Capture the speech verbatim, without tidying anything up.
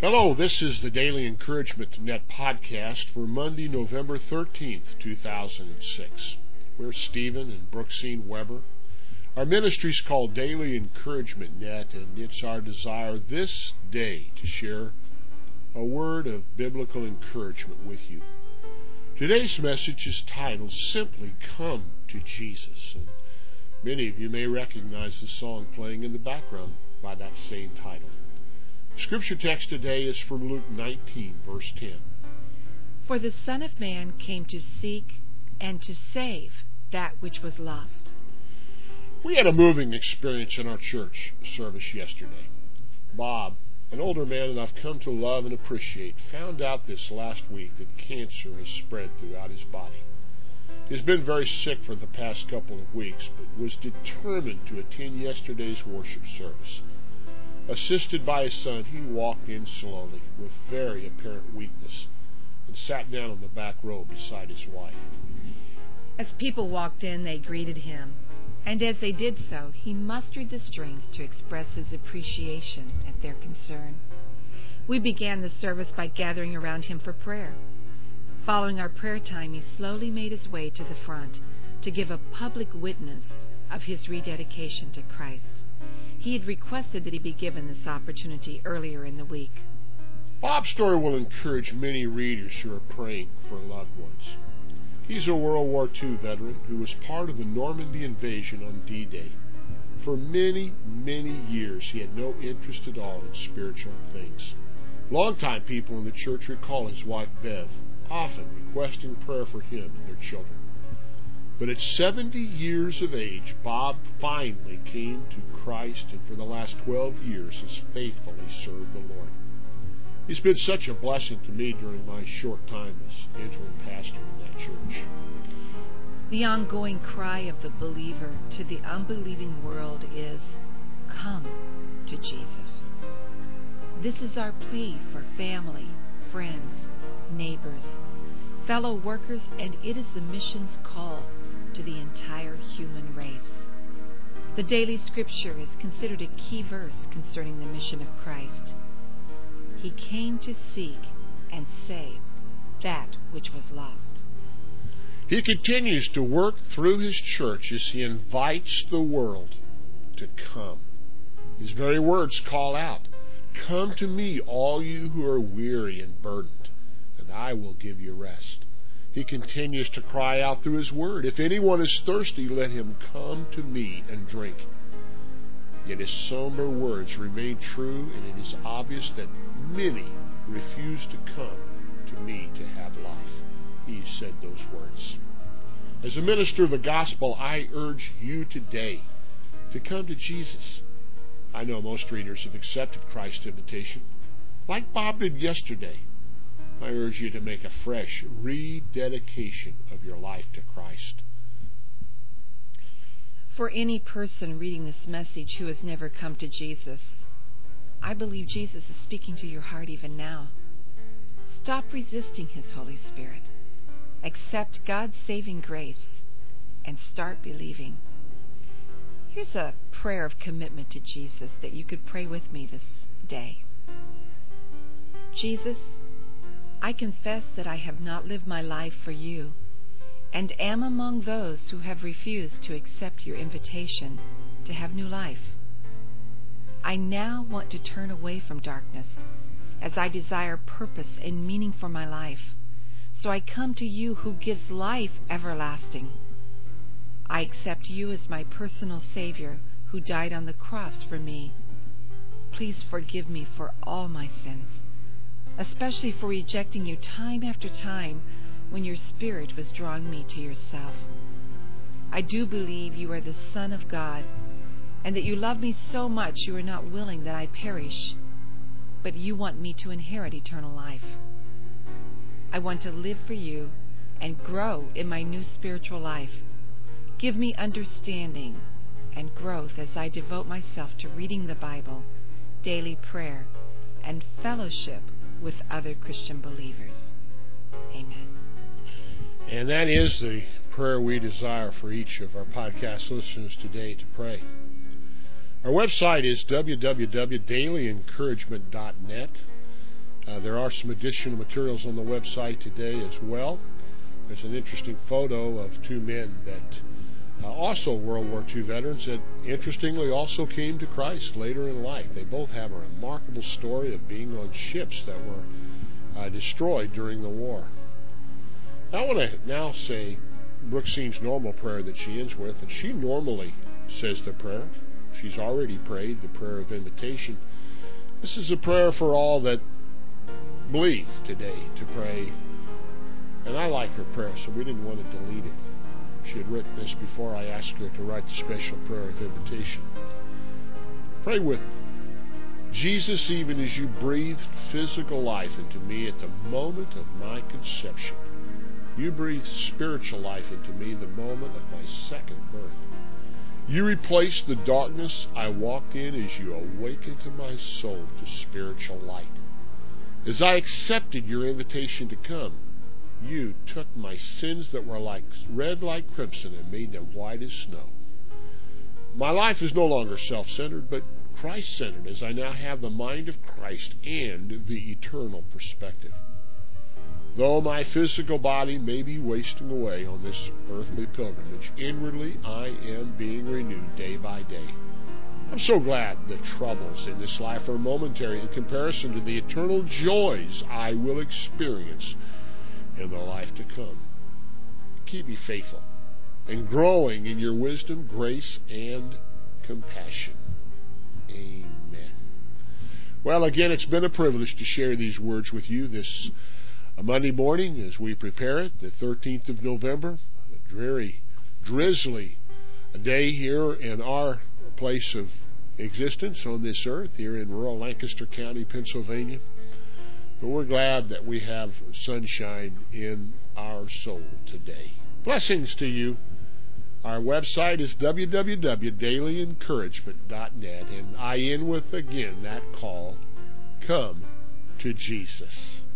Hello, this is the Daily Encouragement Net podcast for Monday, November thirteenth, two thousand six. We're Stephen and Brooksine Weber. Our ministry is called Daily Encouragement Net, and it's our desire this day to share a word of biblical encouragement with you. Today's message is titled Simply Come to Jesus, and many of you may recognize the song playing in the background by that same title. Scripture text today is from Luke nineteen, verse ten. For the Son of Man came to seek and to save that which was lost. We had a moving experience in our church service yesterday. Bob, an older man that I've come to love and appreciate, found out this last week that cancer has spread throughout his body. He's been very sick for the past couple of weeks, but was determined to attend yesterday's worship service. Assisted by his son, he walked in slowly with very apparent weakness and sat down on the back row beside his wife. As people walked in, they greeted him, and as they did so, he mustered the strength to express his appreciation at their concern. We began the service by gathering around him for prayer. Following our prayer time, he slowly made his way to the front to give a public witness of his rededication to Christ. He had requested that he be given this opportunity earlier in the week. Bob's story will encourage many readers who are praying for loved ones. He's a World War Two veteran who was part of the Normandy invasion on D-Day. For many, many years, he had no interest at all in spiritual things. Longtime people in the church recall his wife Bev, often requesting prayer for him and their children. But at seventy years of age, Bob finally came to Christ and for the last twelve years has faithfully served the Lord. He's been such a blessing to me during my short time as interim pastor in that church. The ongoing cry of the believer to the unbelieving world is, "Come to Jesus." This is our plea for family, friends, neighbors, fellow workers, and it is the mission's call to the entire human race. The daily scripture is considered a key verse concerning the mission of Christ. He came to seek and save that which was lost. He continues to work through his church as he invites the world to come. His very words call out, "Come to me, all you who are weary and burdened, and I will give you rest." He continues to cry out through his word, "If anyone is thirsty, let him come to me and drink." Yet his somber words remain true, and it is obvious that many refuse to come to me to have life. He said those words. As a minister of the gospel, I urge you today to come to Jesus. I know most readers have accepted Christ's invitation, like Bob did yesterday. I urge you to make a fresh rededication of your life to Christ. For any person reading this message who has never come to Jesus, I believe Jesus is speaking to your heart even now. Stop resisting His Holy Spirit. Accept God's saving grace and start believing. Here's a prayer of commitment to Jesus that you could pray with me this day. Jesus, I confess that I have not lived my life for you and am among those who have refused to accept your invitation to have new life. I now want to turn away from darkness as I desire purpose and meaning for my life. So I come to you who gives life everlasting. I accept you as my personal Savior who died on the cross for me. Please forgive me for all my sins, especially for rejecting you time after time when your Spirit was drawing me to yourself. I do believe you are the Son of God, and that you love me so much you are not willing that I perish, but you want me to inherit eternal life. I want to live for you and grow in my new spiritual life. Give me understanding and growth as I devote myself to reading the Bible, daily prayer, and fellowship with other Christian believers. Amen. And that is the prayer we desire for each of our podcast listeners today to pray. Our website is w w w dot daily encouragement dot net. Uh, there are some additional materials on the website today as well. There's an interesting photo of two men that uh, also World War Two veterans that interestingly also came to Christ later in life. They both have a remarkable story of being on ships that were uh, destroyed during the war. I want to now say Brooksine's normal prayer that she ends with, and she normally says the prayer. She's already prayed the prayer of invitation. This is a prayer for all that believe today to pray. And I like her prayer, so we didn't want to delete it. She had written this before I asked her to write the special prayer of invitation. Pray with me. Jesus, even as you breathed physical life into me at the moment of my conception, you breathed spiritual life into me the moment of my second birth. You replaced the darkness I walked in as you awakened to my soul to spiritual light. As I accepted your invitation to come, you took my sins that were like red like crimson and made them white as snow. My life is no longer self-centered, but Christ-centered, as I now have the mind of Christ and the eternal perspective. Though my physical body may be wasting away on this earthly pilgrimage, inwardly I am being renewed day by day. I'm so glad the troubles in this life are momentary in comparison to the eternal joys I will experience in the life to come. Keep me faithful and growing in your wisdom, grace, and compassion. Amen. Well, again, it's been a privilege to share these words with you this a Monday morning as we prepare it, the thirteenth of November, a dreary, drizzly day here in our place of existence on this earth, here in rural Lancaster County, Pennsylvania. But we're glad that we have sunshine in our soul today. Blessings to you. Our website is w w w dot daily encouragement dot net, and I end with, again, that call, come to Jesus.